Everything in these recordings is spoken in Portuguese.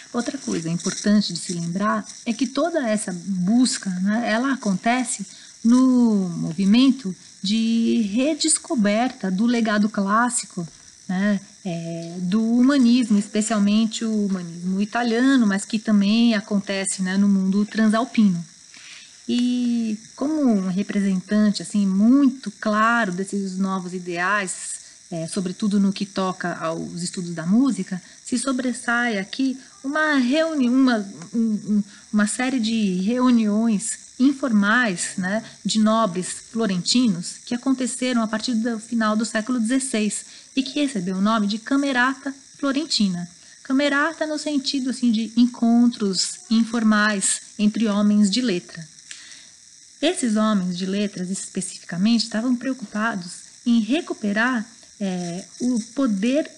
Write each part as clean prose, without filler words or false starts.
Outra coisa importante de se lembrar é que toda essa busca, né, ela acontece no movimento de redescoberta do legado clássico, né, do humanismo, especialmente o humanismo italiano, mas que também acontece, né, no mundo transalpino. E como um representante assim muito claro desses novos ideais, sobretudo no que toca aos estudos da música, se sobressai aqui uma reunião, uma série de reuniões informais, né, de nobres florentinos que aconteceram a partir do final do século XVI e que recebeu o nome de Camerata Florentina. Camerata no sentido assim, de encontros informais entre homens de letra. Esses homens de letras, especificamente, estavam preocupados em recuperar o poder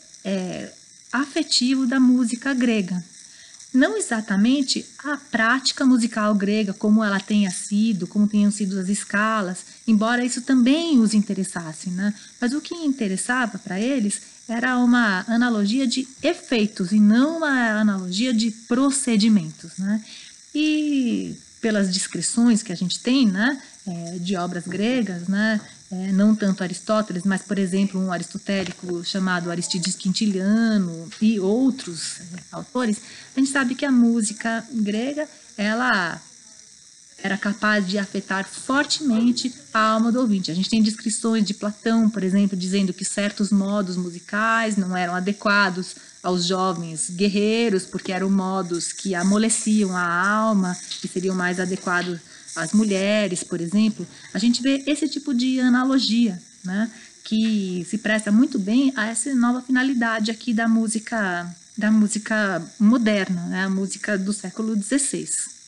afetivo da música grega. Não exatamente a prática musical grega, como ela tenha sido, como tenham sido as escalas, embora isso também os interessasse, né? Mas o que interessava para eles era uma analogia de efeitos e não uma analogia de procedimentos, né? E pelas descrições que a gente tem, né, de obras gregas, né, não tanto Aristóteles, mas, por exemplo, um aristotélico chamado Aristides Quintiliano e outros autores, a gente sabe que a música grega, ela era capaz de afetar fortemente a alma do ouvinte. A gente tem descrições de Platão, por exemplo, dizendo que certos modos musicais não eram adequados aos jovens guerreiros, porque eram modos que amoleciam a alma e seriam mais adequados às mulheres, por exemplo. A gente vê esse tipo de analogia, né, que se presta muito bem a essa nova finalidade aqui da música moderna, né, a música do século XVI.